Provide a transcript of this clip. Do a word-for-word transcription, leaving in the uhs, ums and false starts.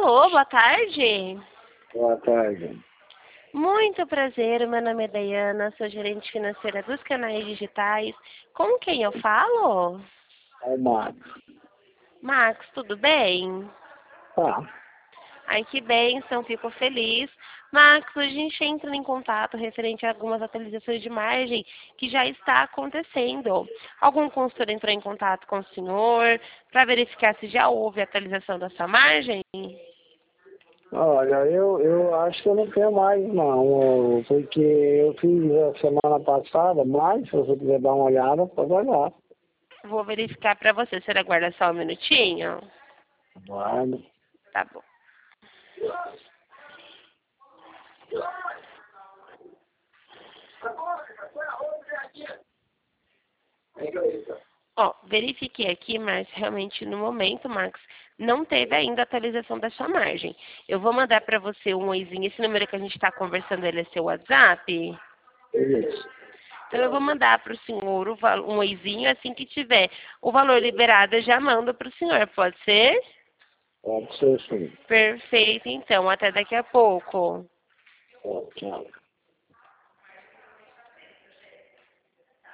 Alô, boa tarde. Boa tarde. Muito prazer, meu nome é Dayana, sou gerente financeira dos canais digitais. Com quem eu falo? É o Marcos. Max, tudo bem? Tá. Ai, que bênção, fico feliz. Max, hoje a gente entra em contato referente a algumas atualizações de margem que já está acontecendo. Algum consultor entrou em contato com o senhor para verificar se já houve atualização da sua margem? Olha, eu, eu acho que eu não tenho mais não, porque eu fiz a semana passada, mas se você quiser dar uma olhada, pode olhar. Vou verificar para você. Você aguarda só um minutinho? Guarda. Tá bom. Ó, verifiquei aqui, mas realmente no momento, Max, não teve ainda atualização da sua margem. Eu vou mandar para você um oizinho. Esse número que a gente está conversando, ele é seu WhatsApp? Isso. Então eu vou mandar para o senhor o val- um oizinho. Assim que tiver o valor liberado, eu já mando para o senhor. Pode ser? Pode ser sim. Perfeito, então. Até daqui a pouco. Pode, tchau.